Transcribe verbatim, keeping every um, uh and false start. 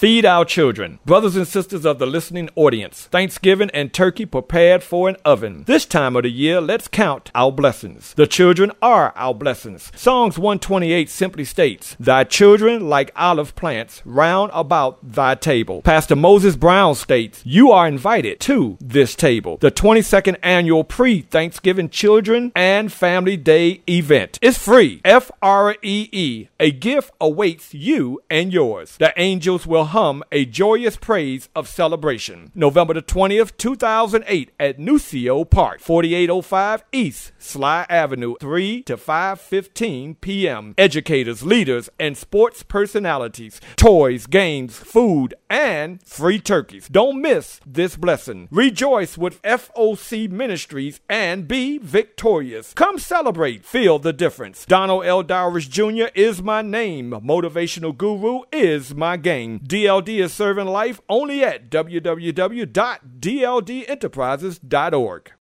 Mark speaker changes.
Speaker 1: Feed our children. Brothers and sisters of the listening audience, Thanksgiving and turkey prepared for an oven. This time of the year, let's count our blessings. The children are our blessings. Psalms one twenty-eight simply states, "Thy children like olive plants round about thy table." Pastor Moses Brown states, "You are invited to this table." The twenty-second annual pre-Thanksgiving Children and Family Day event is free. F R E E. A gift awaits you and yours. The angels will hum a joyous praise of celebration. November the twentieth, two thousand eight at Nucio Park, forty-eight oh five East Sly Avenue, three to five fifteen p.m. Educators, leaders, and sports personalities. Toys, games, food, and free turkeys. Don't miss this blessing. Rejoice with F O C Ministries and be victorious. Come celebrate. Feel the difference. Donald L. Dowrish Junior is my name. Motivational Guru is my game. D L D is serving life only at w w w dot d l d enterprises dot org.